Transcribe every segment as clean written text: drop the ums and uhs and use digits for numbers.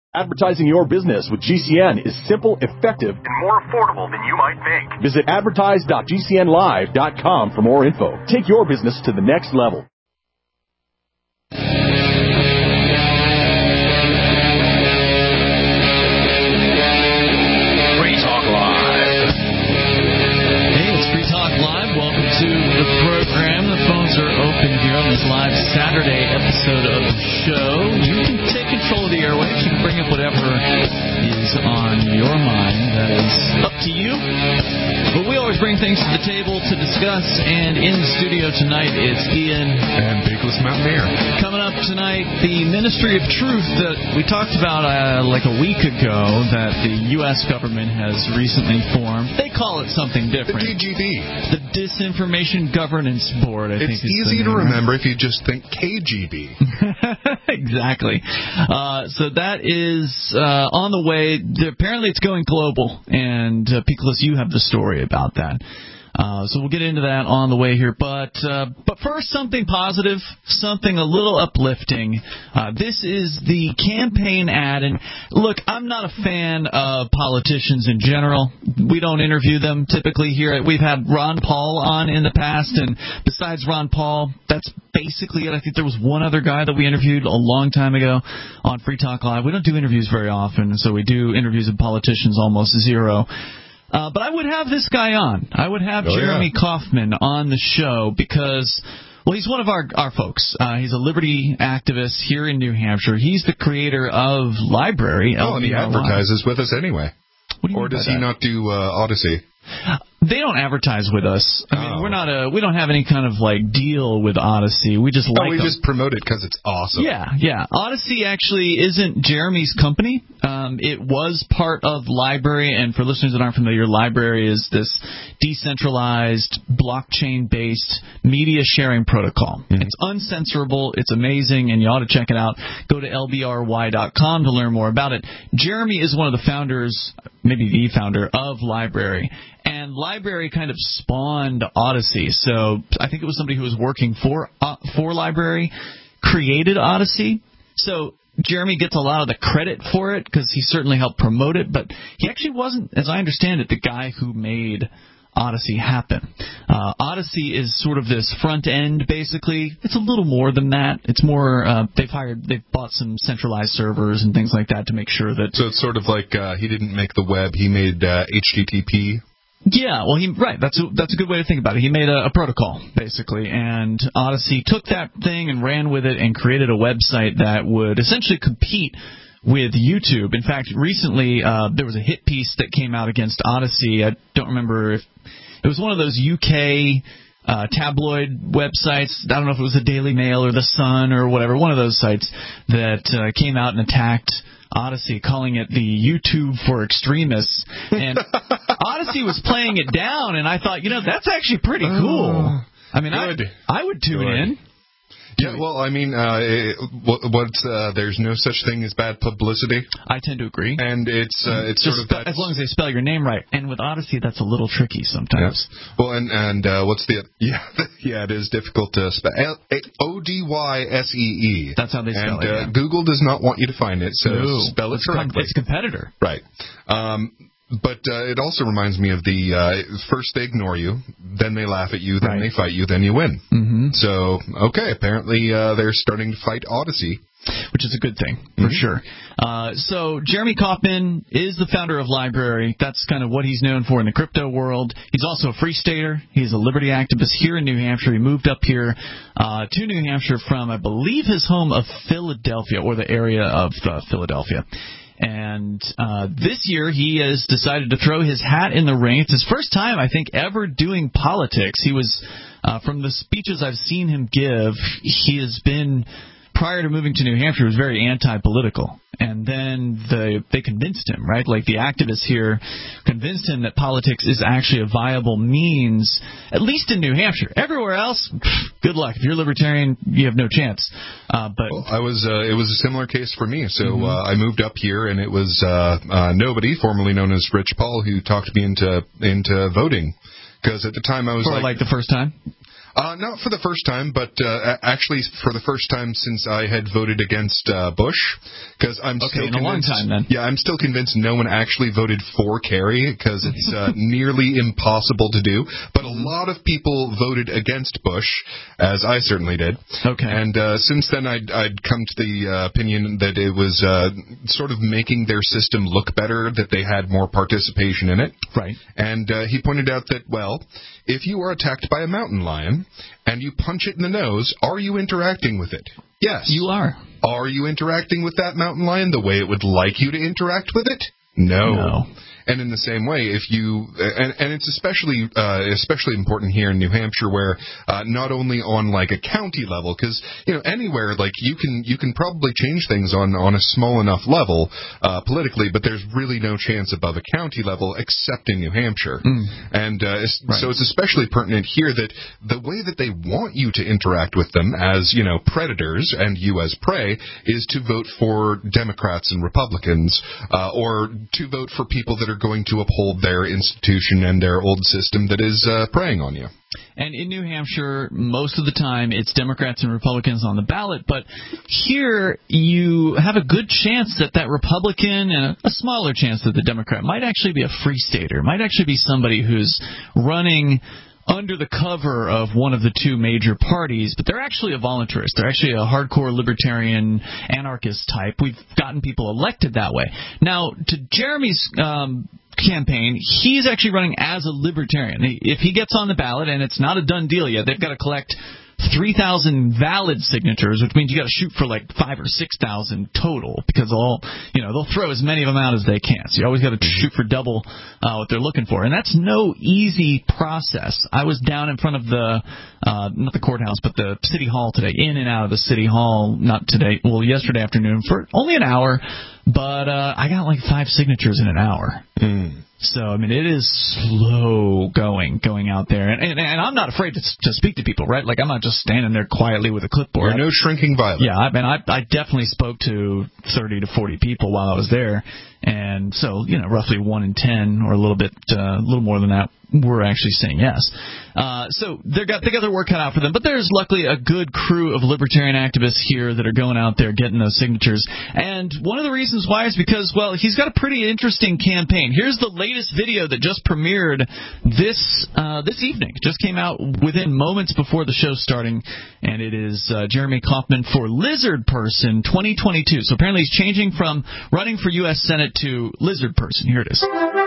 Advertising your business with GCN is simple, effective, and more affordable than you might think. Visit advertise.gcnlive.com for more info. Take your business to the next level. Free Talk Live. Hey, it's Free Talk Live. Welcome to the program. The phones are open here on this live Saturday episode of the show. You can take control of the airwaves. You can bring up whatever is on your mind. That is up to you. But we always bring things to the table to discuss. And in the studio tonight, it's Ian and Bigless Mountaineer. Coming up tonight, the Ministry of Truth that we talked about like a week ago that the U.S. government has recently formed. They call it something different. The DGB. The Disinformation Governance Board, I think. It's easy to remember if you just think KGB. Exactly. So that is on the way. Apparently it's going global, and Picolis, you have the story about that. So we'll get into that on the way here. But first, something positive, something a little uplifting. This is the campaign ad. And look, I'm not a fan of politicians in general. We don't interview them typically here. We've had Ron Paul on in the past, and besides Ron Paul, that's basically it. I think there was one other guy that we interviewed a long time ago on Free Talk Live. We don't do interviews very often, so we do interviews of politicians almost zero. But I would have this guy on. I would have Jeremy Kaufman on the show because, well, he's one of our folks. He's a liberty activist here in New Hampshire. He's the creator of Library. Oh, and he advertises with us anyway. Or does he not do Odyssey? They don't advertise with us. I mean, we don't have any kind of like deal with Odyssey. We just like them. Just promote it because it's awesome. Yeah. Odyssey actually isn't Jeremy's company. It was part of Library, and for listeners that aren't familiar, Library is this decentralized, blockchain-based media sharing protocol. Mm-hmm. It's uncensorable. It's amazing, and you ought to check it out. Go to lbry.com to learn more about it. Jeremy is one of the founders, maybe the founder, of Library. And Library kind of spawned Odyssey. So I think it was somebody who was working for Library, created Odyssey. So Jeremy gets a lot of the credit for it because he certainly helped promote it. But he actually wasn't, as I understand it, the guy who made Odyssey happen. Odyssey is sort of this front end, basically. It's a little more than that. It's more they've bought some centralized servers and things like that to make sure that. So it's sort of like he didn't make the web; he made HTTP. Yeah, well, that's a good way to think about it. He made a protocol, basically, and Odyssey took that thing and ran with it and created a website that would essentially compete with YouTube. In fact, recently there was a hit piece that came out against Odyssey. I don't remember if it was one of those UK tabloid websites. I don't know if it was the Daily Mail or the Sun or whatever, one of those sites that came out and attacked Odyssey, calling it the YouTube for extremists. And Odyssey was playing it down, and I thought, that's actually pretty cool. I mean, I would tune in. Yeah, well, I mean, there's no such thing as bad publicity. I tend to agree. And it's sort of that, as long as they spell your name right. And with Odyssey, that's a little tricky sometimes. Yes. Well, and what's the it is difficult to spell. Odyssee. That's how they spell it. And Google does not want you to find it, so spell it correctly. It's a competitor, right? But it also reminds me of the first they ignore you, then they laugh at you, then they fight you, then you win. Mm-hmm. So, apparently they're starting to fight Odyssey. Which is a good thing, for sure. So Jeremy Kaufman is the founder of Library. That's kind of what he's known for in the crypto world. He's also a free stater. He's a liberty activist here in New Hampshire. He moved up here to New Hampshire from, I believe, his home of Philadelphia, or the area of Philadelphia. And this year he has decided to throw his hat in the ring. It's his first time, I think, ever doing politics. He was, from the speeches I've seen him give, he has been, prior to moving to New Hampshire, he was very anti-political. And then they convinced him, right? Like the activists here convinced him that politics is actually a viable means, at least in New Hampshire. Everywhere else, good luck. If you're a libertarian, you have no chance. It was a similar case for me. So I moved up here, and it was nobody, formerly known as Rich Paul, who talked me into voting. Because at the time I was the first time? Not for the first time, but actually for the first time since I had voted against Bush, because I'm still in a long time then. Yeah, I'm still convinced no one actually voted for Kerry because it's nearly impossible to do. But a lot of people voted against Bush, as I certainly did. Okay. And since then, I'd come to the opinion that it was sort of making their system look better, that they had more participation in it. Right. And he pointed out that, well, if you are attacked by a mountain lion and you punch it in the nose, are you interacting with it? Yes. You are. Are you interacting with that mountain lion the way it would like you to interact with it? No. And in the same way, if you and it's especially important here in New Hampshire, where not only on like a county level, because anywhere like you can probably change things on a small enough level politically, but there's really no chance above a county level except in New Hampshire. And so it's especially pertinent here that the way that they want you to interact with them as predators and you as prey is to vote for Democrats and Republicans, or to vote for people that are going to uphold their institution and their old system that is preying on you. And in New Hampshire, most of the time, it's Democrats and Republicans on the ballot. But here, you have a good chance that Republican and a smaller chance that the Democrat might actually be a free stater, might actually be somebody who's running under the cover of one of the two major parties, but they're actually a voluntarist. They're actually a hardcore libertarian anarchist type. We've gotten people elected that way. Now, to Jeremy's campaign, he's actually running as a libertarian. If he gets on the ballot, and it's not a done deal yet, they've got to collect 3,000 valid signatures, which means you got to shoot for like 5,000 or 6,000 total, because they'll throw as many of them out as they can. So you always got to shoot for double what they're looking for, and that's no easy process. I was down in front of the not the courthouse, but the city hall today, in and out of the city hall, yesterday afternoon for only an hour, but I got like 5 signatures in an hour. So, I mean, it is slow going out there. And I'm not afraid to speak to people, right? Like, I'm not just standing there quietly with a clipboard. You're no shrinking violet. Yeah, I definitely spoke to 30 to 40 people while I was there. And so, roughly 1 in 10 or a little more than that were actually saying yes. So they got their work cut out for them. But there's luckily a good crew of libertarian activists here that are going out there getting those signatures. And one of the reasons why is because, well, he's got a pretty interesting campaign. Here's the latest video that just premiered this evening. It just came out within moments before the show starting, and it is Jeremy Kauffman for Lizard Person 2022. So apparently he's changing from running for U.S. Senate to Lizard Person. Here it is.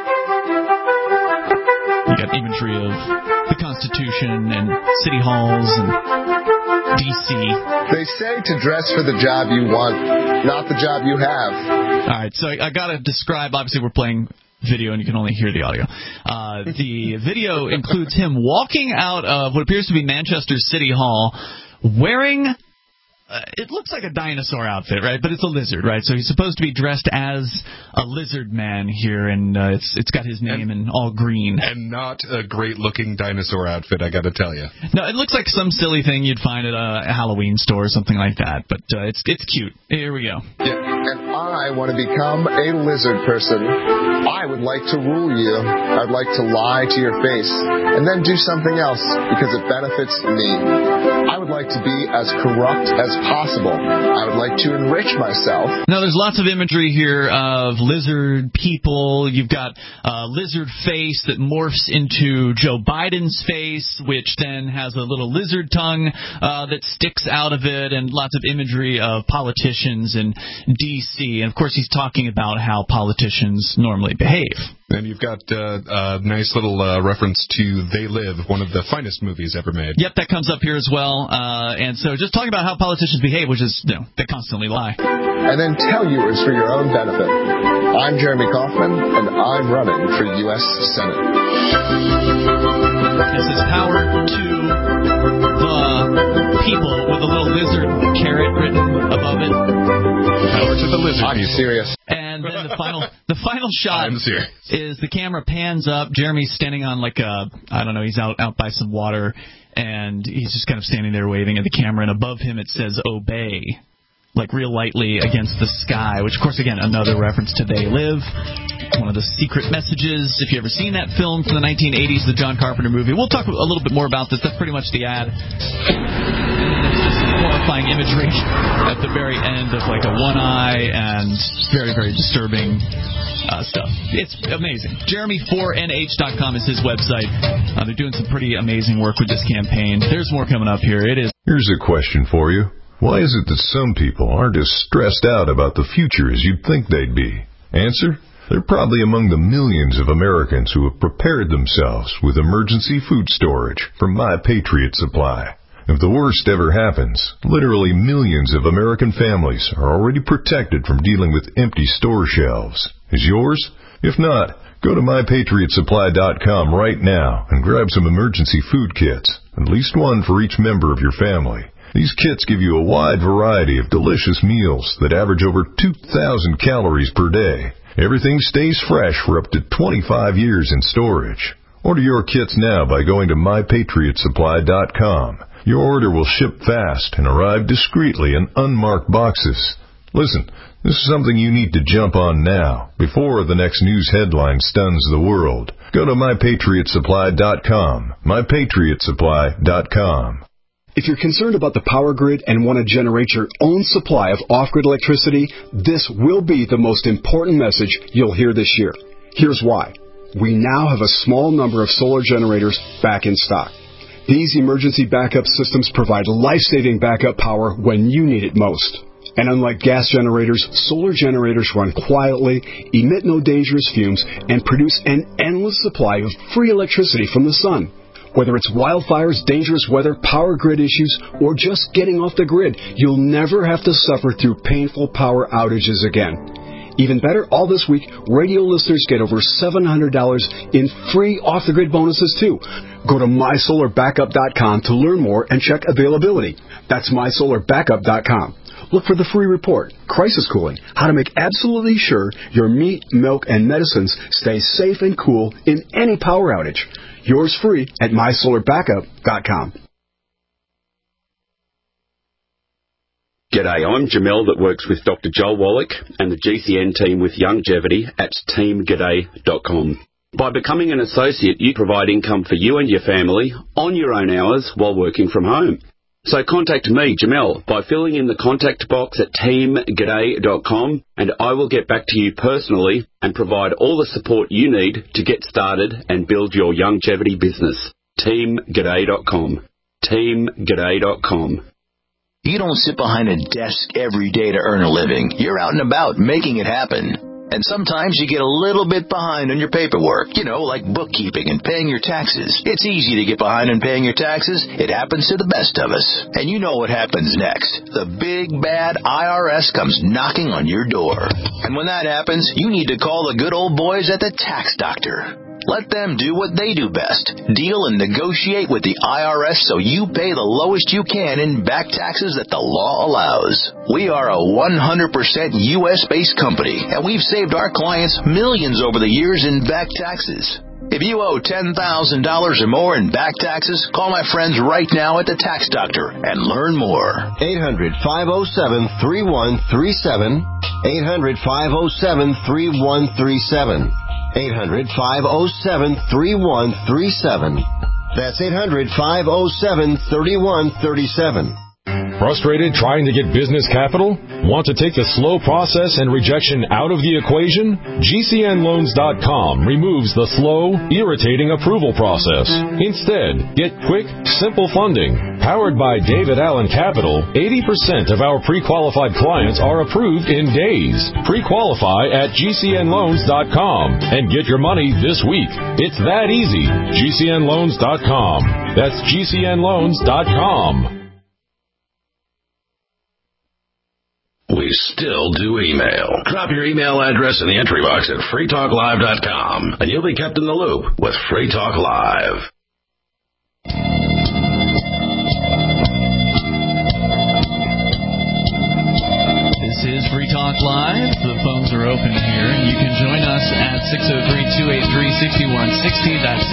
You got imagery of the Constitution and city halls and D.C. They say to dress for the job you want, not the job you have. All right, so I got to describe, obviously we're playing video and you can only hear the audio. The video includes him walking out of what appears to be Manchester City Hall wearing... it looks like a dinosaur outfit, right? But it's a lizard, right? So he's supposed to be dressed as a lizard man here, and it's got his name in all green. And not a great-looking dinosaur outfit, I got to tell you. No, it looks like some silly thing you'd find at a Halloween store or something like that. But it's cute. Here we go. Yeah. And I want to become a lizard person. I would like to rule you. I'd like to lie to your face and then do something else because it benefits me. I would like to be as corrupt as possible. I would like to enrich myself. Now, there's lots of imagery here of lizard people. You've got a lizard face that morphs into Joe Biden's face, which then has a little lizard tongue that sticks out of it, and lots of imagery of politicians in D.C. And, of course, he's talking about how politicians normally behave. And you've got a nice little reference to They Live, one of the finest movies ever made. Yep, that comes up here as well. And so just talking about how politicians behave, which is, they constantly lie. And then tell you it's for your own benefit. I'm Jeremy Kauffman, and I'm running for U.S. Senate. This is power to the people with a little lizard carrot written above it. Power to the lizard I'm people. serious. And then the final shot is the camera pans up. Jeremy's standing on he's out by some water, and he's just kind of standing there waving at the camera, and above him it says obey, like real lightly against the sky, which of course again another reference to They Live. one of the secret messages. If you've ever seen that film from the 1980s, the John Carpenter movie, we'll talk a little bit more about this. That's pretty much the ad. Horrifying imagery at the very end of like a one eye and very, very disturbing stuff. It's amazing. Jeremy4nh.com is his website. They're doing some pretty amazing work with this campaign. There's more coming up here. It is. Here's a question for you. Why is it that some people aren't as stressed out about the future as you'd think they'd be? Answer? They're probably among the millions of Americans who have prepared themselves with emergency food storage from My Patriot Supply. If the worst ever happens, literally millions of American families are already protected from dealing with empty store shelves. Is yours? If not, go to MyPatriotSupply.com right now and grab some emergency food kits, at least one for each member of your family. These kits give you a wide variety of delicious meals that average over 2,000 calories per day. Everything stays fresh for up to 25 years in storage. Order your kits now by going to MyPatriotSupply.com. Your order will ship fast and arrive discreetly in unmarked boxes. Listen, this is something you need to jump on now, before the next news headline stuns the world. Go to MyPatriotSupply.com. MyPatriotSupply.com. If you're concerned about the power grid and want to generate your own supply of off-grid electricity, this will be the most important message you'll hear this year. Here's why. We now have a small number of solar generators back in stock. These emergency backup systems provide life-saving backup power when you need it most. And unlike gas generators, solar generators run quietly, emit no dangerous fumes, and produce an endless supply of free electricity from the sun. Whether it's wildfires, dangerous weather, power grid issues, or just getting off the grid, you'll never have to suffer through painful power outages again. Even better, all this week, radio listeners get over $700 in free off-the-grid bonuses, too. Go to MySolarBackup.com to learn more and check availability. That's MySolarBackup.com. Look for the free report, Crisis Cooling, how to make absolutely sure your meat, milk, and medicines stay safe and cool in any power outage. Yours free at MySolarBackup.com. G'day, I'm Jamel that works with Dr. Joel Wallach and the GCN team with Longevity at teamg'day.com. By becoming an associate, you provide income for you and your family on your own hours while working from home. So contact me, Jamel, by filling in the contact box at teamg'day.com, and I will get back to you personally and provide all the support you need to get started and build your longevity business. teamg'day.com. teamg'day.com. You don't sit behind a desk every day to earn a living. You're out and about making it happen. And sometimes you get a little bit behind on your paperwork, like bookkeeping and paying your taxes. It's easy to get behind on paying your taxes. It happens to the best of us. And you know what happens next. The big, bad IRS comes knocking on your door. And when that happens, you need to call the good old boys at the Tax Doctor. Let them do what they do best. Deal and negotiate with the IRS so you pay the lowest you can in back taxes that the law allows. We are a 100% U.S.-based company, and we've saved our clients millions over the years in back taxes. If you owe $10,000 or more in back taxes, call my friends right now at the Tax Doctor and learn more. 800-507-3137. 800-507-3137. 800-507-3137. That's 800-507-3137. Frustrated trying to get business capital? Want to take the slow process and rejection out of the equation? GCNloans.com removes the slow, irritating approval process. Instead, get quick, simple funding. Powered by David Allen Capital, 80% of our pre-qualified clients are approved in days. Pre-qualify at GCNloans.com and get your money this week. It's that easy. GCNloans.com. That's GCNloans.com. We still do email. Drop your email address in the entry box at freetalklive.com, and you'll be kept in the loop with Free Talk Live. This is Free Talk Live. The phones are open here. You can join us at 603-283-6160. That's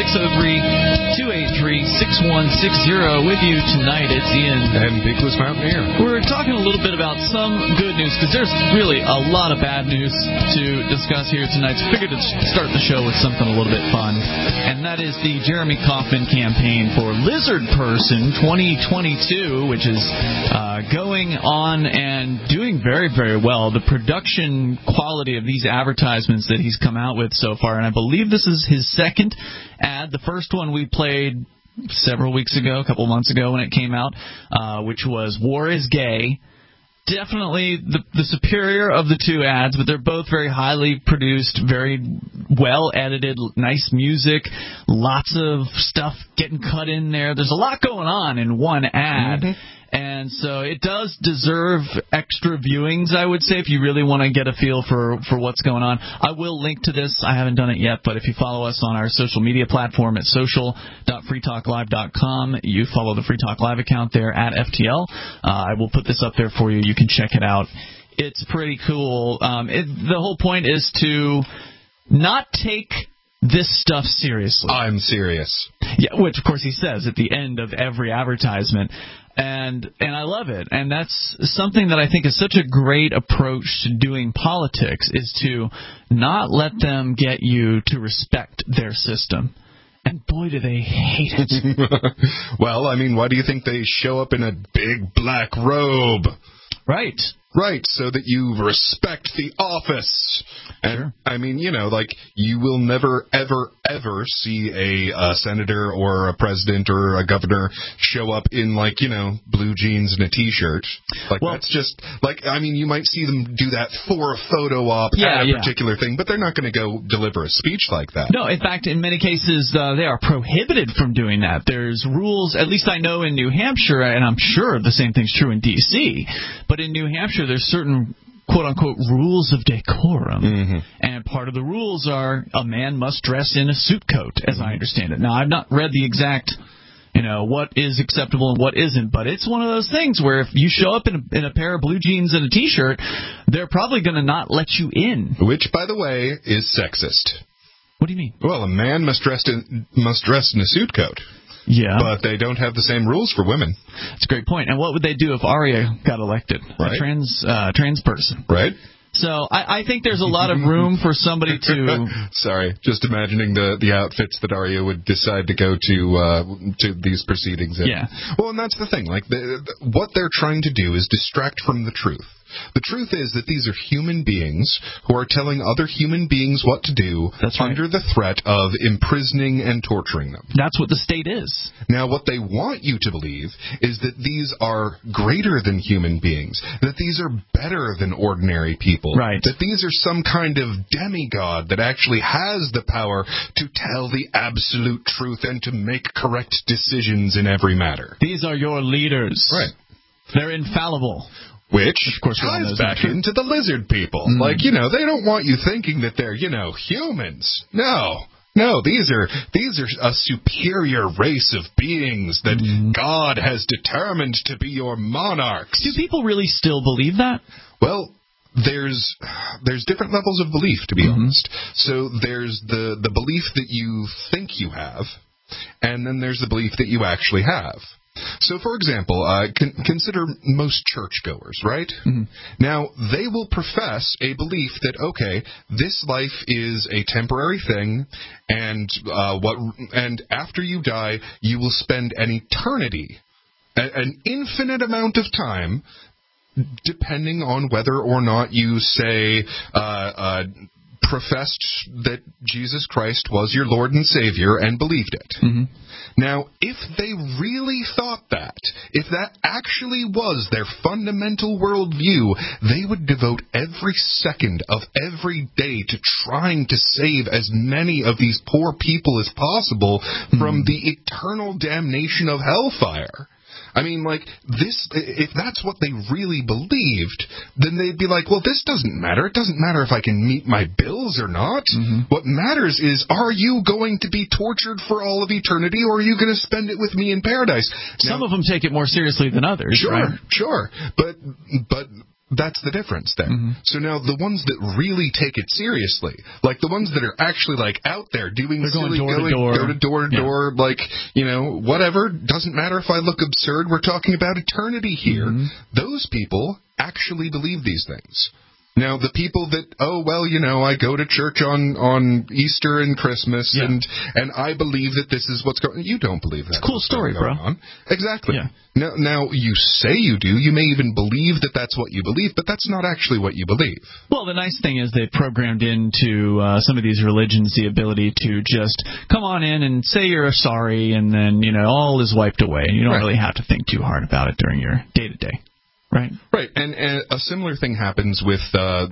603-283-6160. With you tonight, it's Ian. And Peakless Mountaineer. We're talking a little bit about some good news, because there's really a lot of bad news to discuss here tonight. So I figured to start the show with something a little bit fun, and that is the Jeremy Kauffman campaign for Lizard Person 2022, which is going on and doing very, very well. The production quality of these advertisements that he's come out with so far, and I believe this is his second ad. The first one we played several weeks ago, a couple months ago when it came out, which was War is Gay. Definitely the superior of the two ads, but they're both very highly produced, very well edited, nice music, lots of stuff getting cut in there. There's a lot going on in one ad. Mm-hmm. And so it does deserve extra viewings, I would say, if you really want to get a feel for what's going on. I will link to this. I haven't done it yet, but if you follow us on our social media platform at social.freetalklive.com, you follow the Free Talk Live account there at FTL. I will put this up there for you. You can check it out. It's pretty cool. The whole point is to not take this stuff seriously. I'm serious. Yeah, which, of course, he says at the end of every advertisement. And I love it. And that's something that I think is such a great approach to doing politics, is to not let them get you to respect their system. And boy, do they hate it. Well, I mean, why do you think they show up in a big black robe? Right. Right, so that you respect the office. And, sure. I mean, you know, like, you will never, ever, ever see a senator or a president or a governor show up in, like, you know, blue jeans and a T-shirt. Like, well, that's just, like, I mean, you might see them do that for a photo op at a particular thing, but they're not going to go deliver a speech like that. No, in fact, in many cases, they are prohibited from doing that. There's rules, at least I know in New Hampshire, and I'm sure the same thing's true in D.C., but in New Hampshire, there's certain quote-unquote rules of decorum, and part of the rules are a man must dress in a suit coat, as I understand it. Now, I've not read the exact, you know, what is acceptable and what isn't, but it's one of those things where if you show up in a pair of blue jeans and a T-shirt, they're probably going to not let you in. Which, by the way, is sexist. What do you mean? Well, a man must dress in a suit coat. Yeah. But they don't have the same rules for women. That's a great point. And what would they do if Arya got elected? Right. A trans person. Right. So I think there's a lot of room for somebody to... Sorry, just imagining the outfits that Arya would decide to go to these proceedings in. Yeah. Well, and that's the thing. Like, what they're trying to do is distract from the truth. The truth is that these are human beings who are telling other human beings what to do under the threat of imprisoning and torturing them. That's what the state is. Now, what they want you to believe is that these are greater than human beings, that these are better than ordinary people, that these are some kind of demigod that actually has the power to tell the absolute truth and to make correct decisions in every matter. These are your leaders. Right. They're infallible. Which of course ties back into the lizard people. Like, you know, they don't want you thinking that they're, you know, humans. No, these are a superior race of beings that God has determined to be your monarchs. Do people really still believe that? Well, there's different levels of belief, to be honest. So there's the belief that you think you have, and then there's the belief that you actually have. So, for example, consider most churchgoers, right? Now, they will profess a belief that, okay, this life is a temporary thing, and after you die, you will spend an eternity, an infinite amount of time, depending on whether or not you say professed that Jesus Christ was your Lord and Savior and believed it. Now, if they really thought that, if that actually was their fundamental worldview, they would devote every second of every day to trying to save as many of these poor people as possible from the eternal damnation of hellfire. I mean, like, this, if that's what they really believed, then they'd be like, well, this doesn't matter. It doesn't matter if I can meet my bills or not. What matters is, are you going to be tortured for all of eternity, or are you going to spend it with me in paradise? Some of them take it more seriously than others. Sure, right? sure. But That's the difference there. Mm-hmm. So now the ones that really take it seriously, like the ones that are actually like out there doing silly, go to door to door, like, you know, whatever, doesn't matter if I look absurd, we're talking about eternity here. Mm-hmm. Those people actually believe these things. Now, the people that, oh, well, you know, I go to church on Easter and Christmas, and I believe that this is what's going on. You don't believe that. It's a cool story, bro. Exactly. Yeah. Now, you say you do. You may even believe that that's what you believe, but that's not actually what you believe. Well, the nice thing is they've programmed into some of these religions the ability to just come on in and say you're sorry, and then, you know, all is wiped away. You don't really have to think too hard about it during your day-to-day. Right. And a similar thing happens with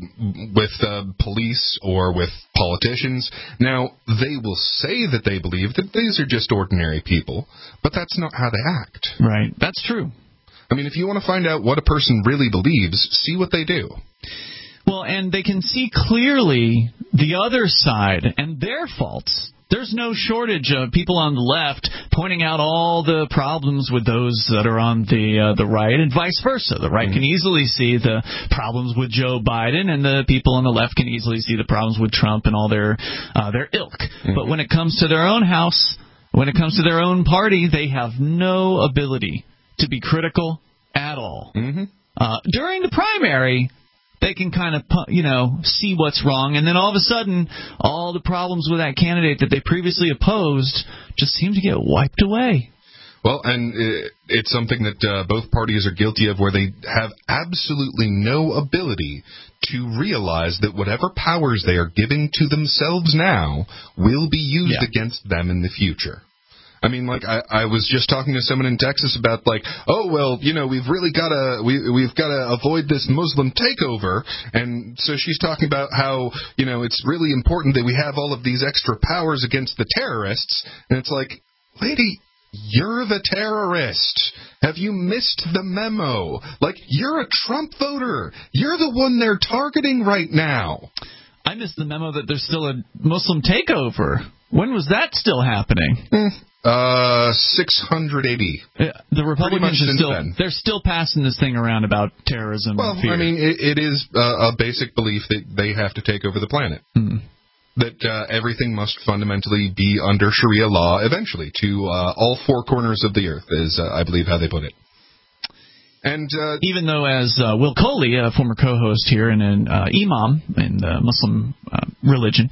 police or with politicians. Now, they will say that they believe that these are just ordinary people, but that's not how they act. Right. That's true. I mean, if you want to find out what a person really believes, see what they do. Well, and they can see clearly the other side and their faults. There's no shortage of people on the left pointing out all the problems with those that are on the right, and vice versa. The right can easily see the problems with Joe Biden, and the people on the left can easily see the problems with Trump and all their ilk. But when it comes to their own house, when it comes to their own party, they have no ability to be critical at all. During the primary, they can kind of, you know, see what's wrong, and then all of a sudden, all the problems with that candidate that they previously opposed just seem to get wiped away. Well, and it's something that both parties are guilty of, where they have absolutely no ability to realize that whatever powers they are giving to themselves now will be used against them in the future. I mean, like, I was just talking to someone in Texas about, like, oh, well, you know, we've really got to we've got to avoid this Muslim takeover. And so she's talking about how, you know, it's really important that we have all of these extra powers against the terrorists. And it's like, lady, you're the terrorist. Have you missed the memo? Like, you're a Trump voter. You're the one they're targeting right now. I missed the memo that there's still a Muslim takeover. When was that still happening? 680. The Republicans they're still passing this thing around about terrorism. Well, and fear. I mean, it is a basic belief that they have to take over the planet. That everything must fundamentally be under Sharia law eventually, to all four corners of the earth, is, I believe, how they put it. And even though, as Will Coley, a former co-host here and an imam in the Muslim religion,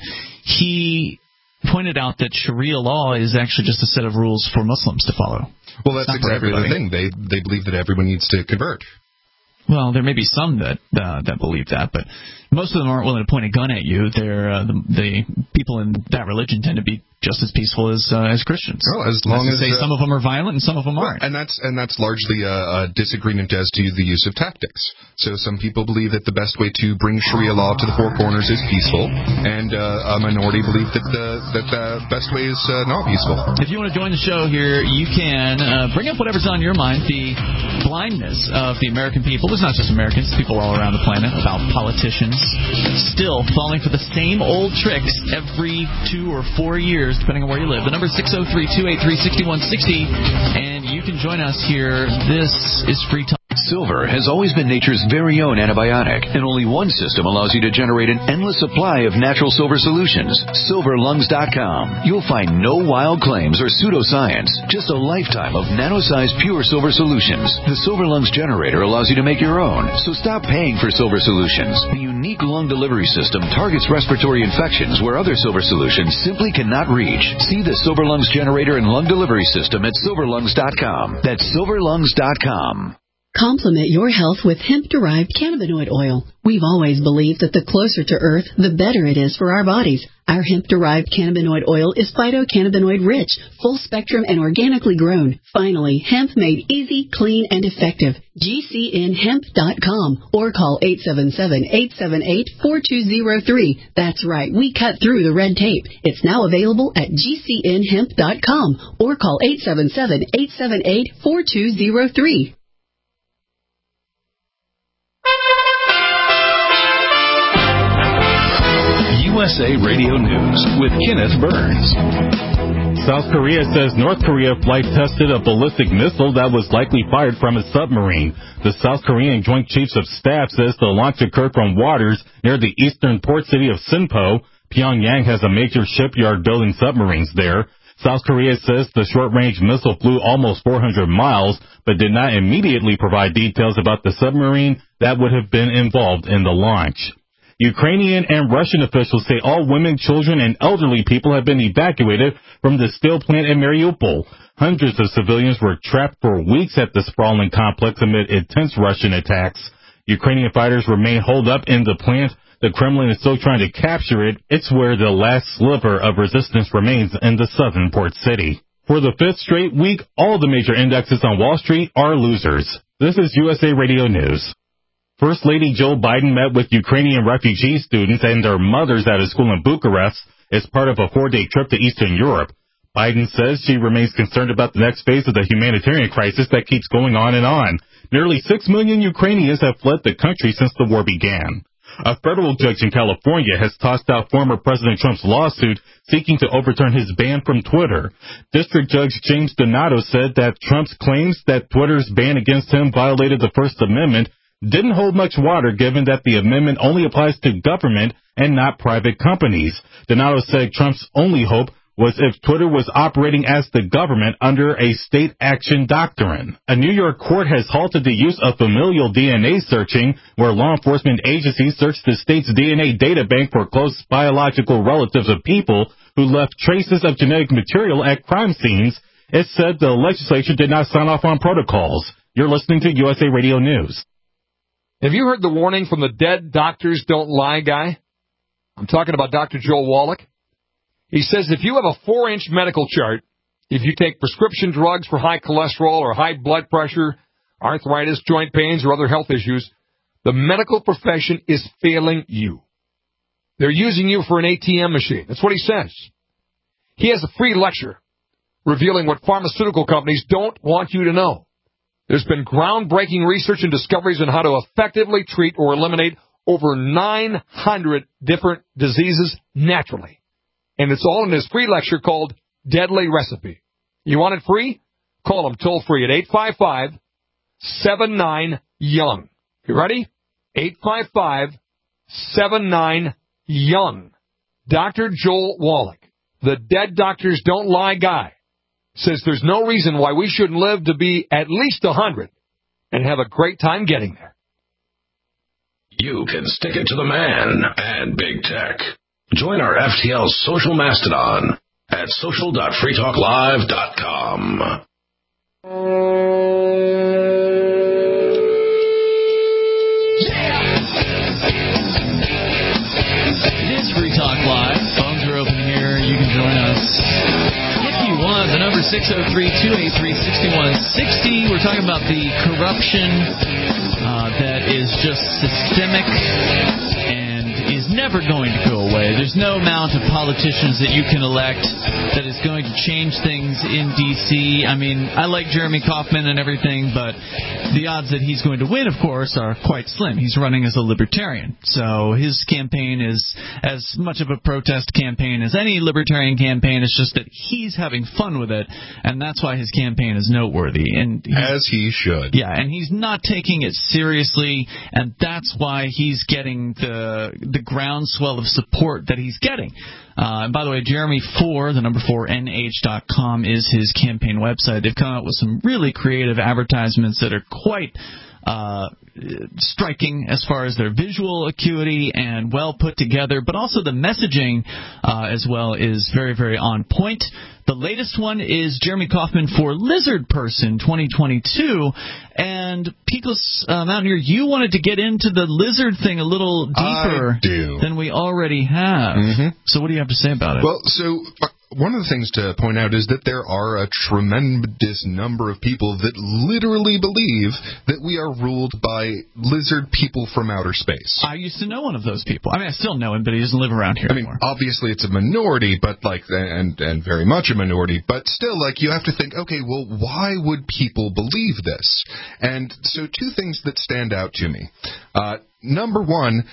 he pointed out that Sharia law is actually just a set of rules for Muslims to follow. Well, that's exactly the thing. They believe that everyone needs to convert. Well, there may be some that believe that, but most of them aren't willing to point a gun at you. They're the people in that religion tend to be just as peaceful as Christians. Well, as long as some of them are violent and some of them aren't. And that's largely a disagreement as to the use of tactics. So some people believe that the best way to bring Sharia law to the four corners is peaceful, and a minority believe that the best way is not peaceful. If you want to join the show here, you can bring up whatever's on your mind. The blindness of the American people. It's not just Americans, it's people all around the planet, about politicians still falling for the same old tricks every 2 or 4 years, depending on where you live. The number is 603-283-6160, and you can join us here. This is Free Talk. Silver has always been nature's very own antibiotic, and only one system allows you to generate an endless supply of natural silver solutions. SilverLungs.com. You'll find no wild claims or pseudoscience, just a lifetime of nano-sized pure silver solutions. The Silver Lungs generator allows you to make your own, so stop paying for silver solutions. The unique lung delivery system targets respiratory infections where other silver solutions simply cannot reach. See the Silver Lungs generator and lung delivery system at SilverLungs.com. That's SilverLungs.com. Complement your health with hemp-derived cannabinoid oil. We've always believed that the closer to Earth, the better it is for our bodies. Our hemp-derived cannabinoid oil is phytocannabinoid-rich, full-spectrum, and organically grown. Finally, hemp made easy, clean, and effective. GCNhemp.com or call 877-878-4203. That's right, we cut through the red tape. It's now available at GCNhemp.com or call 877-878-4203. USA Radio News with Kenneth Burns. South Korea says North Korea flight tested a ballistic missile that was likely fired from a submarine. The South Korean Joint Chiefs of Staff says the launch occurred from waters near the eastern port city of Sinpo. Pyongyang has a major shipyard building submarines there. South Korea says the short-range missile flew almost 400 miles, but did not immediately provide details about the submarine that would have been involved in the launch. Ukrainian and Russian officials say all women, children, and elderly people have been evacuated from the steel plant in Mariupol. Hundreds of civilians were trapped for weeks at the sprawling complex amid intense Russian attacks. Ukrainian fighters remain holed up in the plant. The Kremlin is still trying to capture it. It's where the last sliver of resistance remains in the southern port city. For the fifth straight week, all the major indexes on Wall Street are losers. This is USA Radio News. First Lady Joe Biden met with Ukrainian refugee students and their mothers at a school in Bucharest as part of a 4-day trip to Eastern Europe. Biden says she remains concerned about the next phase of the humanitarian crisis that keeps going on and on. Nearly 6 million Ukrainians have fled the country since the war began. A federal judge in California has tossed out former President Trump's lawsuit seeking to overturn his ban from Twitter. District Judge James Donato said that Trump's claims that Twitter's ban against him violated the First Amendment didn't hold much water given that the amendment only applies to government and not private companies. Donato said Trump's only hope was if Twitter was operating as the government under a state action doctrine. A New York court has halted the use of familial DNA searching, where law enforcement agencies searched the state's DNA data bank for close biological relatives of people who left traces of genetic material at crime scenes. It said the legislature did not sign off on protocols. You're listening to USA Radio News. Have you heard the warning from the Dead Doctors Don't Lie guy? I'm talking about Dr. Joel Wallach. He says if you have a 4-inch medical chart, if you take prescription drugs for high cholesterol or high blood pressure, arthritis, joint pains, or other health issues, the medical profession is failing you. They're using you for an ATM machine. That's what he says. He has a free lecture revealing what pharmaceutical companies don't want you to know. There's been groundbreaking research and discoveries on how to effectively treat or eliminate over 900 different diseases naturally. And it's all in his free lecture called Deadly Recipe. You want it free? Call him toll-free at 855-79-YOUNG. You ready? 855-79-YOUNG. Dr. Joel Wallach, the Dead Doctors Don't Lie guy, says there's no reason why we shouldn't live to be at least 100 and have a great time getting there. You can stick it to the man and big tech. Join our FTL social mastodon at social.freetalklive.com. It is Free Talk Live. Phones are open here. You can join us. The number 603-283-6160. We're talking about the corruption that is just systemic and is never going to go away. There's no amount of politicians that you can elect that is going to change things in D.C. I mean, I like Jeremy Kauffman and everything, but the odds that he's going to win, of course, are quite slim. He's running as a libertarian, so his campaign is as much of a protest campaign as any libertarian campaign. It's just that he's having fun with it, and that's why his campaign is noteworthy. And as he should. Yeah, and he's not taking it seriously, and that's why he's getting the groundswell of support that he's getting. And by the way, Jeremy4, the number 4nh.com is his campaign website. They've come out with some really creative advertisements that are quite striking as far as their visual acuity and well put together, but also the messaging as well is very, very on point. The latest one is Jeremy Kauffman for Lizard Person 2022. And Peakless Mountaineer, you wanted to get into the lizard thing a little deeper than we already have. Mm-hmm. So what do you have to say about it? Well, so one of the things to point out is that there are a tremendous number of people that literally believe that we are ruled by lizard people from outer space. I used to know one of those people. I mean, I still know him, but he doesn't live around here anymore. Obviously it's a minority, but and very much a minority, but still, you have to think, okay, well, why would people believe this? And so two things that stand out to me. Number one,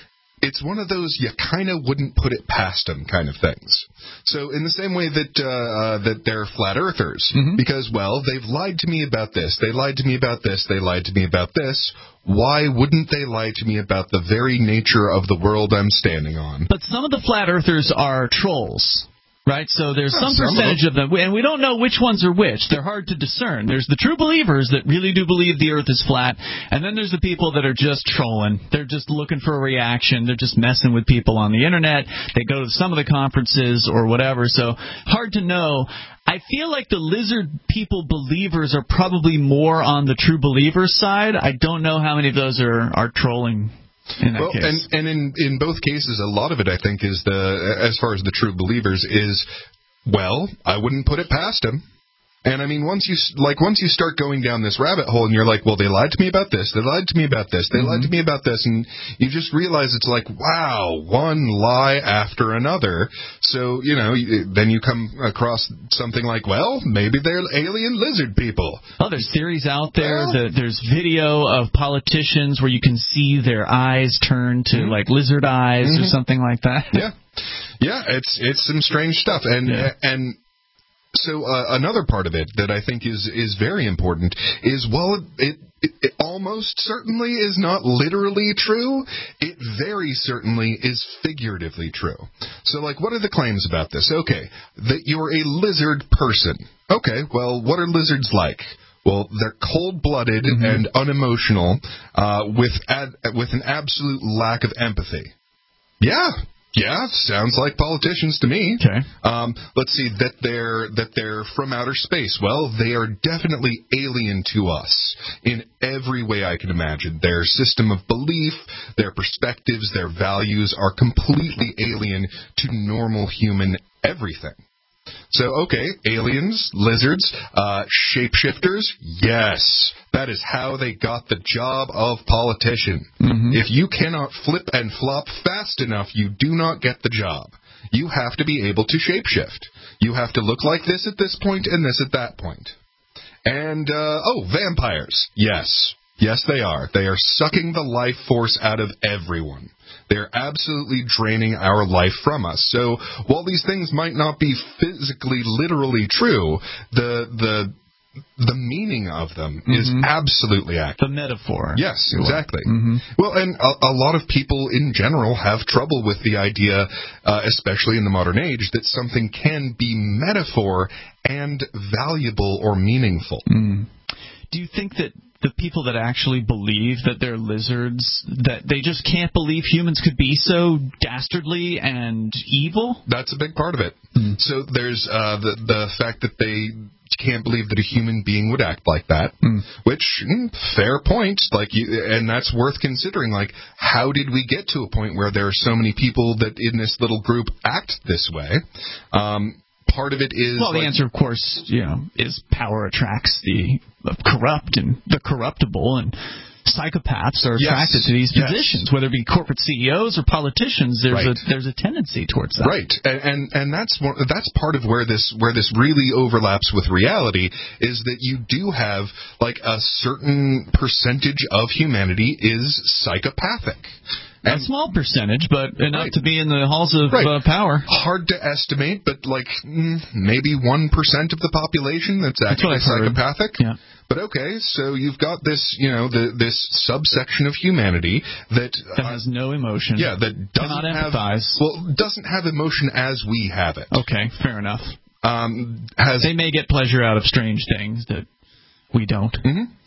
it's one of those you kind of wouldn't put it past them kind of things. So in the same way that that they're flat earthers, because, well, they've lied to me about this, they lied to me about this, they lied to me about this, why wouldn't they lie to me about the very nature of the world I'm standing on? But some of the flat earthers are trolls. Right, so there's some percentage of them, and we don't know which ones are which. They're hard to discern. There's the true believers that really do believe the earth is flat, and then there's the people that are just trolling. They're just looking for a reaction. They're just messing with people on the internet. They go to some of the conferences or whatever, so hard to know. I feel like the lizard people believers are probably more on the true believer side. I don't know how many of those are trolling. Well, and in both cases, a lot of it, I think, is as far as the true believers is, well, I wouldn't put it past them. And I mean, once you start going down this rabbit hole, and you're like, well, they lied to me about this, they lied to me about this, they lied to me about this, and you just realize it's like, wow, one lie after another. So, then you come across something like, well, maybe they're alien lizard people. Oh, there's theories out there. There's video of politicians where you can see their eyes turn to like lizard eyes or something like that. Yeah, it's some strange stuff, and. So another part of it that I think is very important is, well, it almost certainly is not literally true. It very certainly is figuratively true. So, like, what are the claims about this? Okay, that you're a lizard person. Okay, well, what are lizards like? Well, they're cold-blooded and unemotional, with an absolute lack of empathy. Yeah, sounds like politicians to me. Okay. Let's see, that they're from outer space. Well, they are definitely alien to us in every way I can imagine. Their system of belief, their perspectives, their values are completely alien to normal human everything. So, okay, aliens, lizards, shapeshifters, yes, that is how they got the job of politician. If you cannot flip and flop fast enough, you do not get the job. You have to be able to shapeshift. You have to look like this at this point and this at that point. And, vampires, yes. Yes, they are. They are sucking the life force out of everyone. They're absolutely draining our life from us. So while these things might not be physically, literally true, the meaning of them is absolutely accurate. The metaphor. Yes, exactly. Well, and a lot of people in general have trouble with the idea, especially in the modern age, that something can be metaphor and valuable or meaningful. Do you think that the people that actually believe that they're lizards, that they just can't believe humans could be so dastardly and evil? That's a big part of it. So there's the fact that they can't believe that a human being would act like that, which, fair point, and that's worth considering. Like, how did we get to a point where there are so many people that in this little group act this way? Part of it is... Well, the answer, of course, is power attracts the corrupt and the corruptible, and psychopaths are attracted to these positions, whether it be corporate CEOs or politicians. There's a tendency towards that. Right, and that's part of where this really overlaps with reality, is that you do have like a certain percentage of humanity is psychopathic. A small percentage, but enough to be in the halls of power. Hard to estimate, but like maybe 1% of the population that's actually psychopathic. Yeah. But okay, so you've got this, this subsection of humanity that has no emotion. Yeah, that doesn't empathize. Doesn't have emotion as we have it. Okay, fair enough. They may get pleasure out of strange things that we don't.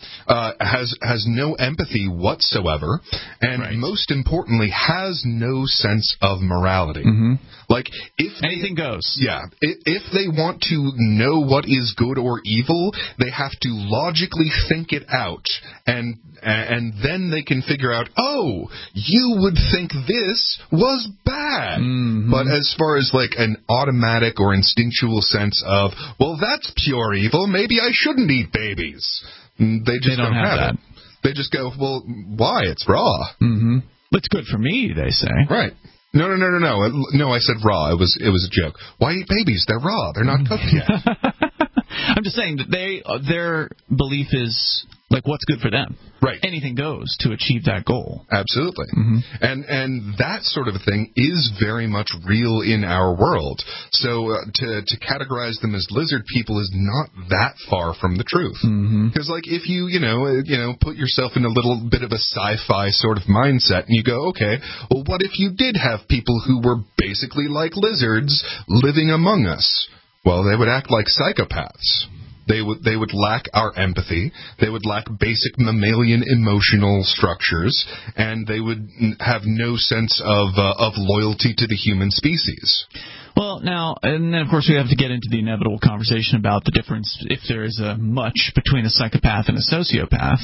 Has no empathy whatsoever, and most importantly, has no sense of morality. Like, if anything goes. Yeah. If they want to know what is good or evil, they have to logically think it out, and then they can figure out, oh, you would think this was bad. But as far as like an automatic or instinctual sense of, well, that's pure evil, maybe I shouldn't eat babies. They just don't have that. They just go, well, why? It's raw. It's good for me, they say. Right. No. No, I said raw. It was a joke. Why eat babies? They're raw. They're not cooked yet. I'm just saying that their belief is Like, what's good for them? Right. Anything goes to achieve that goal. Absolutely. Mm-hmm. And that sort of thing is very much real in our world. So to categorize them as lizard people is not that far from the truth. Because, like, if you put yourself in a little bit of a sci-fi sort of mindset and you go, okay, well, what if you did have people who were basically like lizards living among us? Well, they would act like psychopaths. They would lack our empathy. They would lack basic mammalian emotional structures, and they would have no sense of loyalty to the human species. Well, now, and then, of course, we have to get into the inevitable conversation about the difference, if there is much, between a psychopath and a sociopath.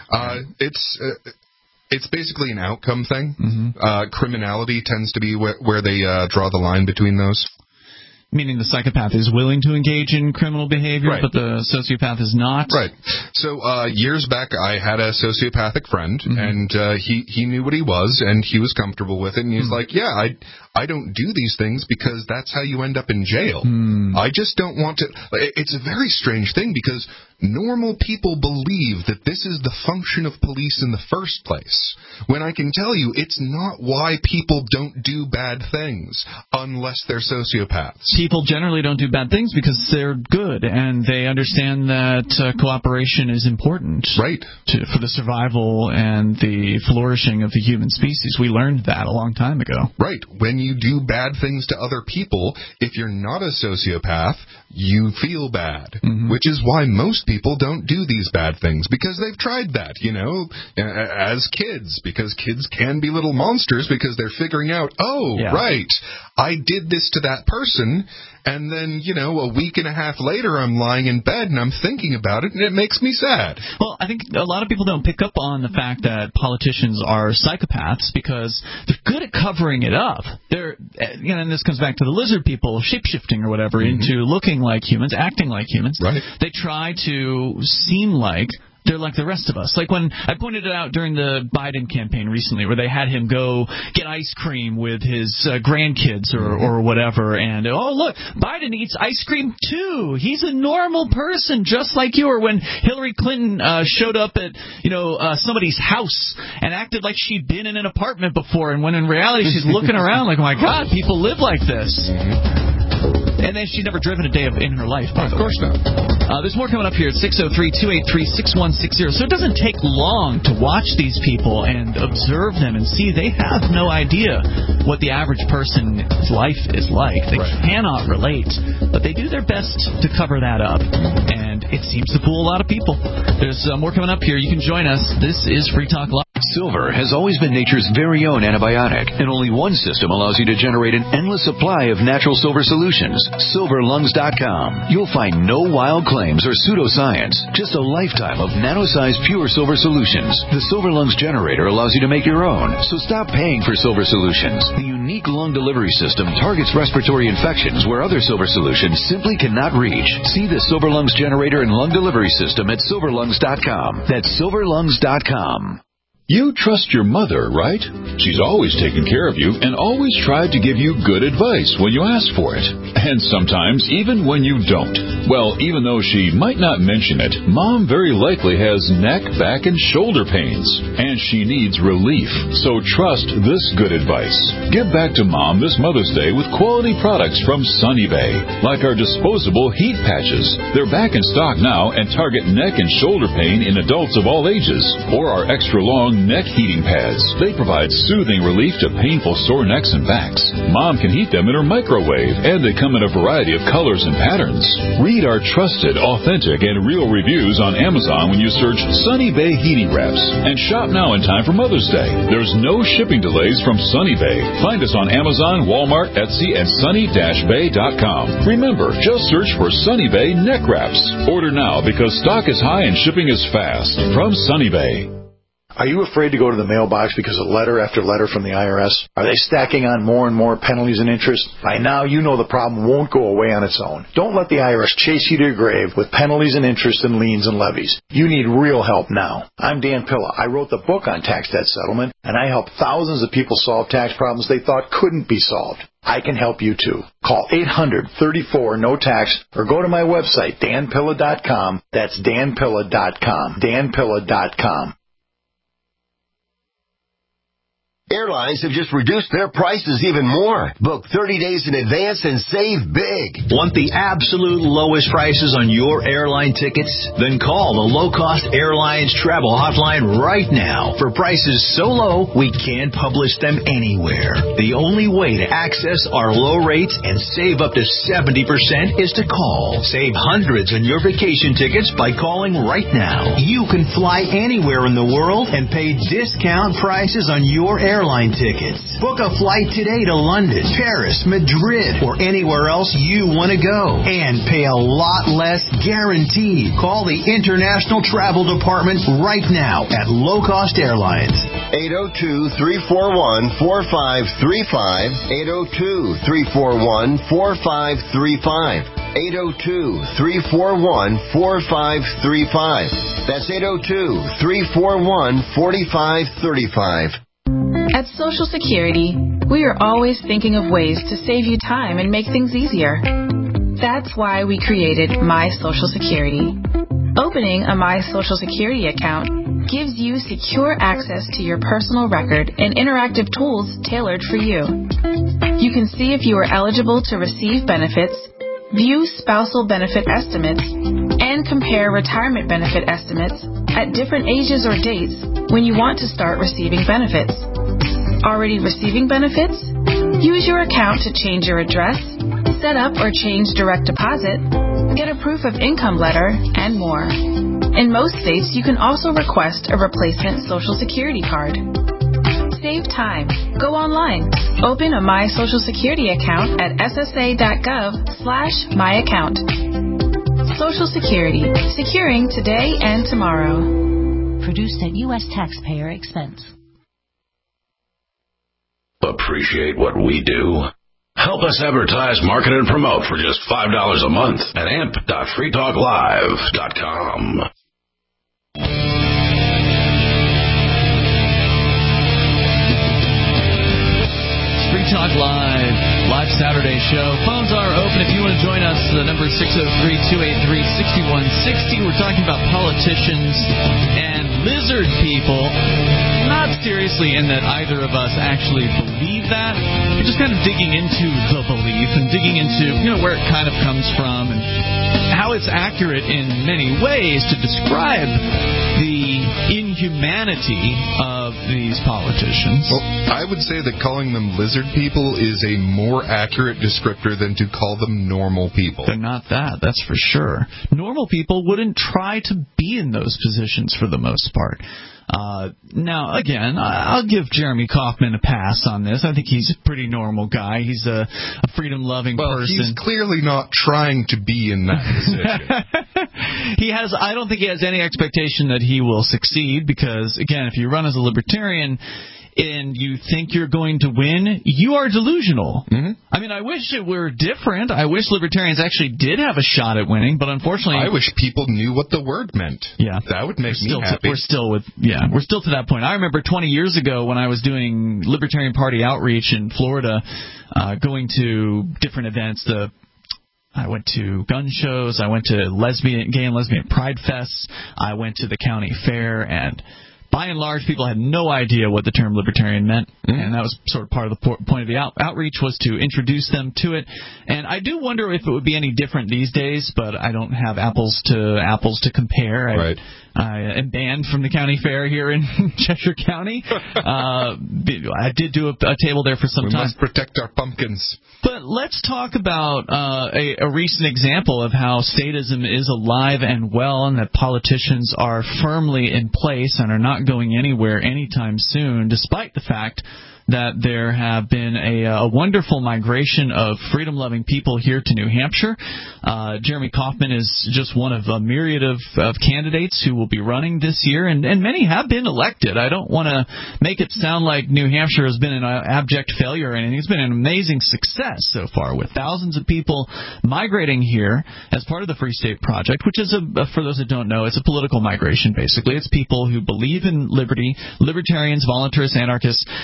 It's basically an outcome thing. Criminality tends to be where they draw the line between those. Meaning the psychopath is willing to engage in criminal behavior, right, but the sociopath is not? Right. So years back, I had a sociopathic friend, and he knew what he was, and he was comfortable with it, and he was like, yeah, I don't do these things because that's how you end up in jail. I just don't want to... It's a very strange thing because normal people believe that this is the function of police in the first place, when I can tell you it's not why people don't do bad things unless they're sociopaths. People generally don't do bad things because they're good, and they understand that cooperation is important, right, for the survival and the flourishing of the human species. We learned that a long time ago. Right. When you do bad things to other people, if you're not a sociopath, you feel bad, which is why most people don't do these bad things, because they've tried that, as kids, because kids can be little monsters because they're figuring out, right, I did this to that person, and then, a week and a half later I'm lying in bed and I'm thinking about it, and it makes me sad. Well, I think a lot of people don't pick up on the fact that politicians are psychopaths because they're good at covering it up. They're, and this comes back to the lizard people shape-shifting or whatever into looking like humans, acting like humans. Right. They try to seem like they're like the rest of us. Like when I pointed it out during the Biden campaign recently, where they had him go get ice cream with his grandkids or whatever, and look, Biden eats ice cream too. He's a normal person just like you. Or when Hillary Clinton showed up at somebody's house and acted like she'd been in an apartment before, and when in reality she's looking around like, oh my God, people live like this. And then she'd never driven a day in her life. Of course not. There's more coming up here at 603-283-6160. So it doesn't take long to watch these people and observe them and see they have no idea what the average person's life is like. They cannot relate, but they do their best to cover that up. And it seems to fool a lot of people. There's more coming up here. You can join us. This is Free Talk Live. Silver has always been nature's very own antibiotic, and only one system allows you to generate an endless supply of natural silver solutions. SilverLungs.com. You'll find no wild claims or pseudoscience, just a lifetime of nano-sized pure silver solutions. The Silver Lungs generator allows you to make your own, so stop paying for silver solutions. The unique lung delivery system targets respiratory infections where other silver solutions simply cannot reach. See the Silver Lungs generator and lung delivery system at SilverLungs.com. That's SilverLungs.com. You trust your mother, right? She's always taken care of you and always tried to give you good advice when you ask for it. And sometimes even when you don't. Well, even though she might not mention it, Mom very likely has neck, back, and shoulder pains. And she needs relief. So trust this good advice. Give back to Mom this Mother's Day with quality products from Sunny Bay. Like our disposable heat patches. They're back in stock now and target neck and shoulder pain in adults of all ages. Or our extra long neck heating pads. They provide soothing relief to painful sore necks and backs. Mom can heat them in her microwave, and they come in a variety of colors and patterns. Read our trusted, authentic, and real reviews on Amazon when you search Sunny Bay Heating Wraps. And shop now in time for Mother's Day. There's no shipping delays from Sunny Bay. Find us on Amazon, Walmart, Etsy, and sunny-bay.com. Remember, just search for Sunny Bay Neck Wraps. Order now because stock is high and shipping is fast. From Sunny Bay. Are you afraid to go to the mailbox because of letter after letter from the IRS? Are they stacking on more and more penalties and interest? By now, you know the problem won't go away on its own. Don't let the IRS chase you to your grave with penalties and interest and liens and levies. You need real help now. I'm Dan Pilla. I wrote the book on tax debt settlement, and I help thousands of people solve tax problems they thought couldn't be solved. I can help you too. Call 800-34-NO-TAX or go to my website, danpilla.com. That's danpilla.com. danpilla.com. Airlines have just reduced their prices even more. Book 30 days in advance and save big. Want the absolute lowest prices on your airline tickets? Then call the Low Cost Airlines Travel Hotline right now. For prices so low, we can't publish them anywhere. The only way to access our low rates and save up to 70% is to call. Save hundreds on your vacation tickets by calling right now. You can fly anywhere in the world and pay discount prices on your airline tickets. Book a flight today to London, Paris, Madrid, or anywhere else you want to go. And pay a lot less guaranteed. Call the International Travel Department right now at Low Cost Airlines. 802-341-4535. 802-341-4535. 802-341-4535. That's 802-341-4535. At Social Security, we are always thinking of ways to save you time and make things easier. That's why we created My Social Security. Opening a My Social Security account gives you secure access to your personal record and interactive tools tailored for you. You can see if you are eligible to receive benefits, view spousal benefit estimates, and compare retirement benefit estimates at different ages or dates when you want to start receiving benefits. Already receiving benefits? Use your account to change your address, set up or change direct deposit, get a proof of income letter, and more. In most states, you can also request a replacement Social Security card. Save time. Go online. Open a My Social Security account at ssa.gov/myaccount. Social Security. Securing today and tomorrow. Produced at U.S. taxpayer expense. Appreciate what we do? Help us advertise, market, and promote for just $5 a month at amp.freetalklive.com. Free Talk Live Saturday show. Phones are open if you want to join us. The number is 603-283-6160. We're talking about politicians and lizard people. Not seriously in that either of us actually believe that. We're just kind of digging into the belief and digging into, where it kind of comes from and how it's accurate in many ways to describe the inhumanity of these politicians. Well, I would say that calling them lizard people is a more accurate descriptor than to call them normal people. They're not that, that's for sure. Normal people wouldn't try to be in those positions for the most part. Now, again, I'll give Jeremy Kauffman a pass on this. I think he's a pretty normal guy. He's a freedom-loving person. He's clearly not trying to be in that position. I don't think he has any expectation that he will succeed because, again, if you run as a libertarian and you think you're going to win, you are delusional. Mm-hmm. I mean, I wish it were different. I wish libertarians actually did have a shot at winning, but unfortunately... I wish people knew what the word meant. Yeah. That would make me happy. We're still to that point. I remember 20 years ago when I was doing Libertarian Party outreach in Florida, going to different events, I went to gun shows, I went to gay and lesbian pride fests, I went to the county fair, and by and large, people had no idea what the term libertarian meant, and that was sort of part of the point of the outreach was to introduce them to it. And I do wonder if it would be any different these days, but I don't have apples to compare. Right. I am banned from the county fair here in Cheshire County. I did do a table there for some time. We must protect our pumpkins. But let's talk about a recent example of how statism is alive and well, and that politicians are firmly in place and are not going anywhere anytime soon, despite the fact that there have been a wonderful migration of freedom-loving people here to New Hampshire. Jeremy Kauffman is just one of a myriad of candidates who will be running this year, and many have been elected. I don't want to make it sound like New Hampshire has been an abject failure or anything. It's been an amazing success so far, with thousands of people migrating here as part of the Free State Project, which is, for those that don't know, it's a political migration, basically. It's people who believe in liberty, libertarians, voluntarists, anarchists, coming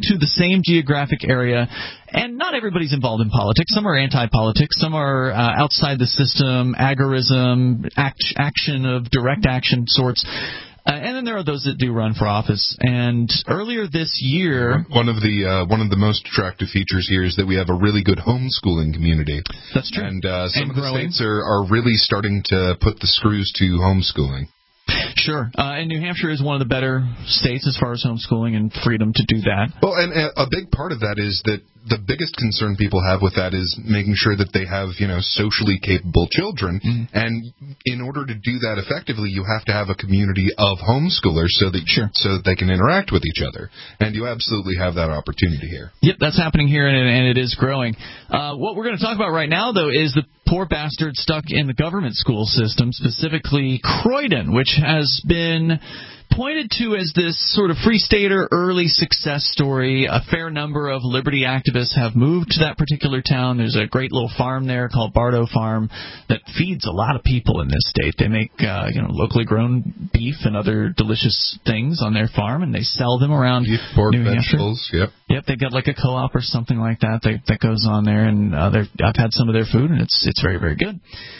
into the same geographic area. And not everybody's involved in politics. Some are anti-politics. Some are outside the system, agorism, action of direct action sorts. And then there are those that do run for office. And earlier this year, one of the most attractive features here is that we have a really good homeschooling community. That's true. And some of the states are really starting to put the screws to homeschooling. Sure. And New Hampshire is one of the better states as far as homeschooling and freedom to do that. Well, and a big part of that is that the biggest concern people have with that is making sure that they have, socially capable children. Mm-hmm. And in order to do that effectively, you have to have a community of homeschoolers so that they can interact with each other. And you absolutely have that opportunity here. Yep, that's happening here, and it is growing. What we're going to talk about right now, though, is the poor bastards stuck in the government school system, specifically Croydon, which has been pointed to as this sort of Free Stater early success story. A fair number of liberty activists have moved to that particular town. There's a great little farm there called Bardo Farm that feeds a lot of people in this state. They make locally grown beef and other delicious things on their farm, and they sell them around beef, pork, New vegetables. Hampshire. Yep, they've got like a co-op or something like that that goes on there, and I've had some of their food, and it's very, very good.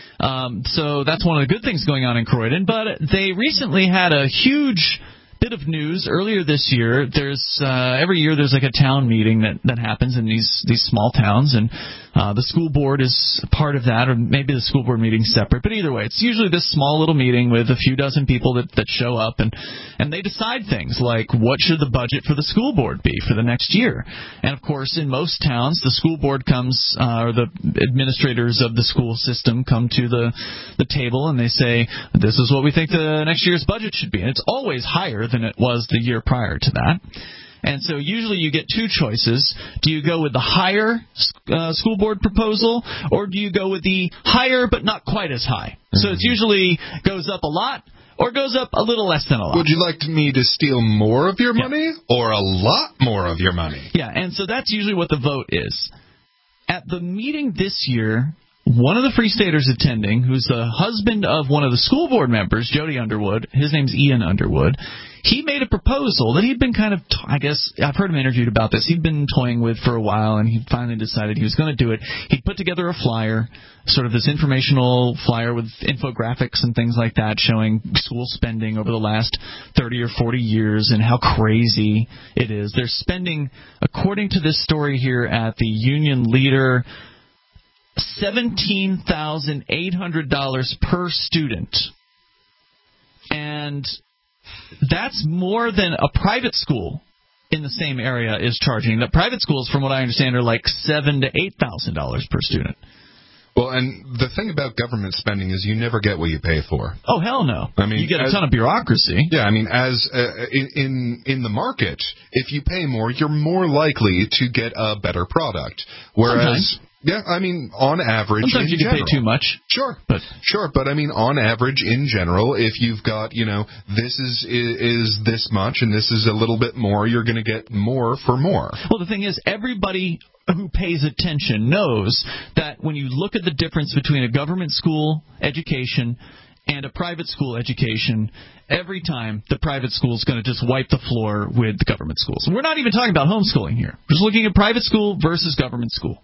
So that's one of the good things going on in Croydon. But they recently had a huge bit of news earlier this year. There's every year there's like a town meeting that happens in these small towns, and the school board is part of that, or maybe the school board meeting's separate. But either way, it's usually this small little meeting with a few dozen people that show up, and they decide things like what should the budget for the school board be for the next year. And of course, in most towns, the school board comes, or the administrators of the school system come to the table, and they say, this is what we think the next year's budget should be. And it's always higher than it was the year prior to that. And so usually you get two choices. Do you go with the higher school board proposal, or do you go with the higher but not quite as high? So it usually goes up a lot or goes up a little less than a lot. Would you like me to steal more of your money or a lot more of your money? Yeah, and so that's usually what the vote is. At the meeting this year, one of the Free Staters attending, who's the husband of one of the school board members, Jody Underwood, his name's Ian Underwood, he made a proposal that he'd been kind of, I guess, I've heard him interviewed about this, he'd been toying with for a while, and he finally decided he was going to do it. He put together a flyer, sort of this informational flyer with infographics and things like that, showing school spending over the last 30 or 40 years and how crazy it is. They're spending, according to this story here at the Union Leader, $17,800 per student. And that's more than a private school in the same area is charging. The private schools, from what I understand, are like $7,000 to $8,000 per student. Well, and the thing about government spending is you never get what you pay for. Oh, hell no. I mean, you get a ton of bureaucracy. Yeah, I mean, as in the market, if you pay more, you're more likely to get a better product. Whereas... Sometimes. Yeah, I mean, on average, sometimes you can pay too much. Sure, but I mean, on average, in general, if you've got, this is this much and this is a little bit more, you're going to get more for more. Well, the thing is, everybody who pays attention knows that when you look at the difference between a government school education and a private school education, every time the private school is going to just wipe the floor with the government schools. And we're not even talking about homeschooling here. We're just looking at private school versus government school.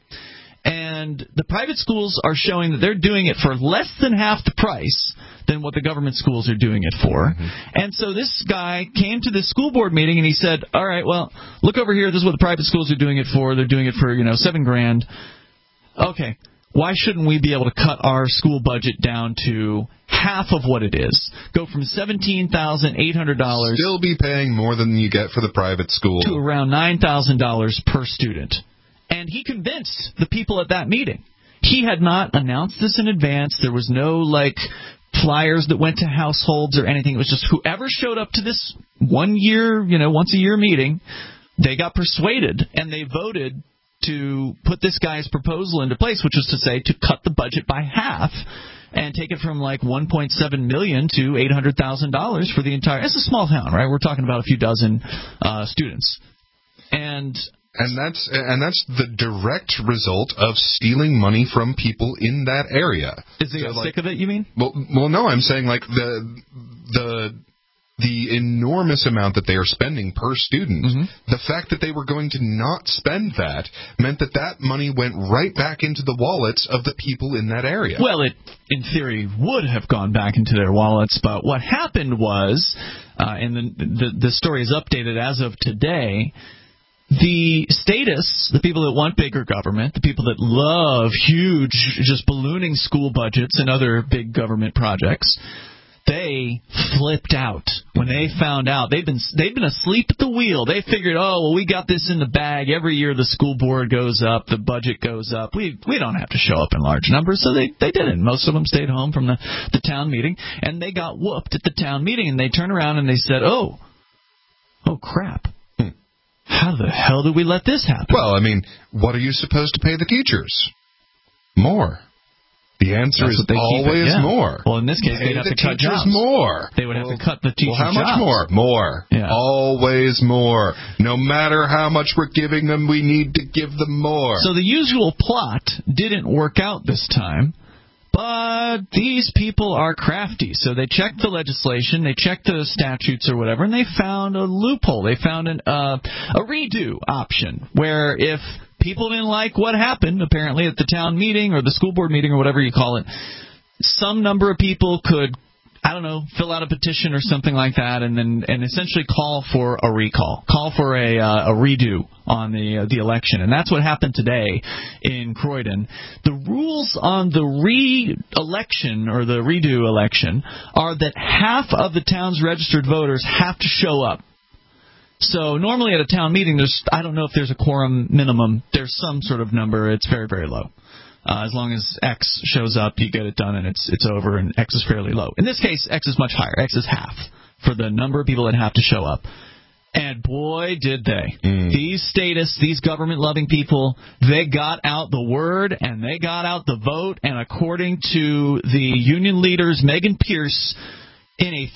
And the private schools are showing that they're doing it for less than half the price than what the government schools are doing it for. Mm-hmm. And so this guy came to this school board meeting and he said, all right, well, look over here. This is what the private schools are doing it for. They're doing it for, $7,000. Okay. Why shouldn't we be able to cut our school budget down to half of what it is? Go from $17,800. Still be paying more than you get for the private school. To around $9,000 per student. And he convinced the people at that meeting. He had not announced this in advance. There was no, flyers that went to households or anything. It was just whoever showed up to this once a year meeting, they got persuaded, and they voted to put this guy's proposal into place, which was to say to cut the budget by half and take it from $1.7 million to $800,000 for the entire. It's a small town, right? We're talking about a few dozen students, And that's the direct result of stealing money from people in that area. Is he sick of it, you mean? Well, no, I'm saying the the enormous amount that they are spending per student, the fact that they were going to not spend that meant that that money went right back into the wallets of the people in that area. Well, it, in theory, would have gone back into their wallets, but what happened was, and the story is updated as of today, the statists, the people that want bigger government, the people that love huge, just ballooning school budgets and other big government projects, they flipped out when they found out. They've been asleep at the wheel. They figured, oh, well, we got this in the bag. Every year the school board goes up, the budget goes up. We don't have to show up in large numbers. So they didn't. Most of them stayed home from the town meeting, and they got whooped at the town meeting. And they turned around and they said, oh crap. How the hell did we let this happen? Well, I mean, what are you supposed to pay the teachers? More. The answer is always more. Well, in this case, they'd have to cut jobs. More. They would have to cut the teachers' jobs. Well, how much more? More. Yeah. Always more. No matter how much we're giving them, we need to give them more. So the usual plot didn't work out this time. But these people are crafty, so they checked the legislation, they checked the statutes or whatever, and they found a loophole. They found a redo option, where if people didn't like what happened, apparently at the town meeting or the school board meeting or whatever you call it, some number of people could, I don't know, fill out a petition or something like that, and essentially call for a recall, call for a redo on the election, and that's what happened today in Croydon. The rules on the re-election or the redo election are that half of the town's registered voters have to show up. So normally at a town meeting, I don't know if there's a quorum minimum. There's some sort of number. It's very, very low. As long as X shows up, you get it done, and it's over, and X is fairly low. In this case, X is much higher. X is half for the number of people that have to show up. And boy, did they. These statists, these government-loving people, they got out the word, and they got out the vote, and according to the union leaders, Megan Pierce, in a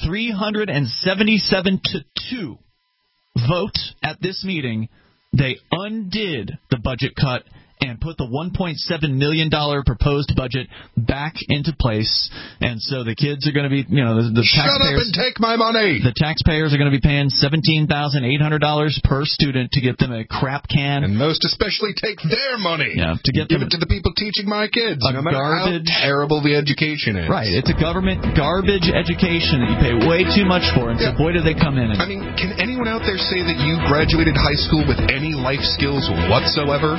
377-2 vote at this meeting, they undid the budget cut and put the $1.7 million proposed budget back into place. And so the kids are going to be, the taxpayers... Shut up and take my money! The taxpayers are going to be paying $17,800 per student to get them a crap can. And most especially take their money. Yeah, to give it to the people teaching my kids, no matter how terrible the education is. Right, it's a government garbage education that you pay way too much for, and so boy do they come in. I mean, can anyone out there say that you graduated high school with any life skills whatsoever?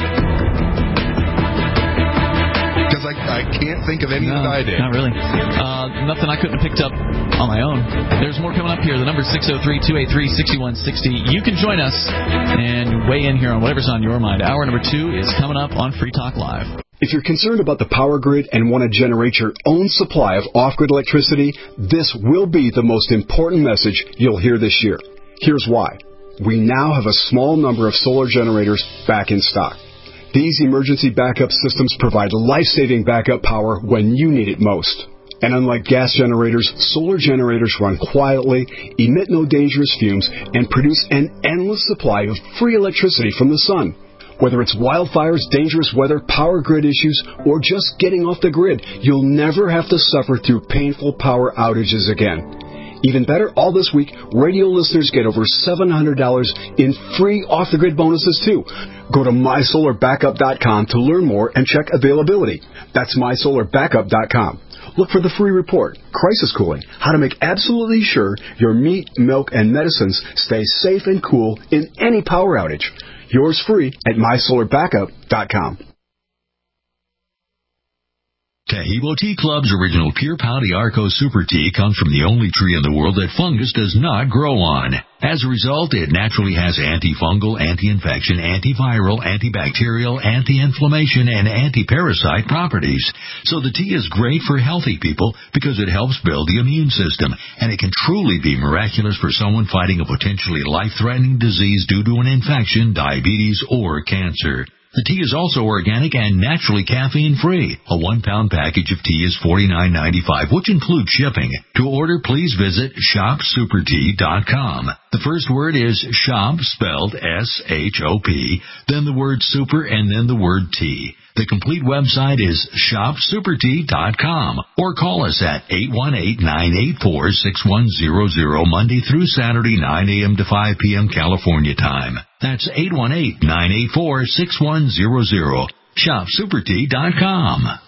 Because I can't think of any that I did. Not really. Nothing I couldn't have picked up on my own. There's more coming up here. The number is 603-283-6160. You can join us and weigh in here on whatever's on your mind. Hour number 2 is coming up on Free Talk Live. If you're concerned about the power grid and want to generate your own supply of off-grid electricity, this will be the most important message you'll hear this year. Here's why. We now have a small number of solar generators back in stock. These emergency backup systems provide life-saving backup power when you need it most. And unlike gas generators, solar generators run quietly, emit no dangerous fumes, and produce an endless supply of free electricity from the sun. Whether it's wildfires, dangerous weather, power grid issues, or just getting off the grid, you'll never have to suffer through painful power outages again. Even better, all this week, radio listeners get over $700 in free off-the-grid bonuses, too. Go to MySolarBackup.com to learn more and check availability. That's MySolarBackup.com. Look for the free report, Crisis Cooling, how to make absolutely sure your meat, milk, and medicines stay safe and cool in any power outage. Yours free at MySolarBackup.com. Taheebo Tea Club's original Pure Pouty Arco Super Tea comes from the only tree in the world that fungus does not grow on. As a result, it naturally has antifungal, anti-infection, antiviral, antibacterial, anti-inflammation, and anti-parasite properties. So the tea is great for healthy people because it helps build the immune system, and it can truly be miraculous for someone fighting a potentially life-threatening disease due to an infection, diabetes, or cancer. The tea is also organic and naturally caffeine-free. A 1-pound package of tea is $49.95, which includes shipping. To order, please visit shopsupertea.com. The first word is shop, spelled S-H-O-P, then the word super, and then the word tea. The complete website is shopsupertea.com or call us at 818-984-6100 Monday through Saturday, 9 a.m. to 5 p.m. California time. That's 818-984-6100. shopsupertea.com.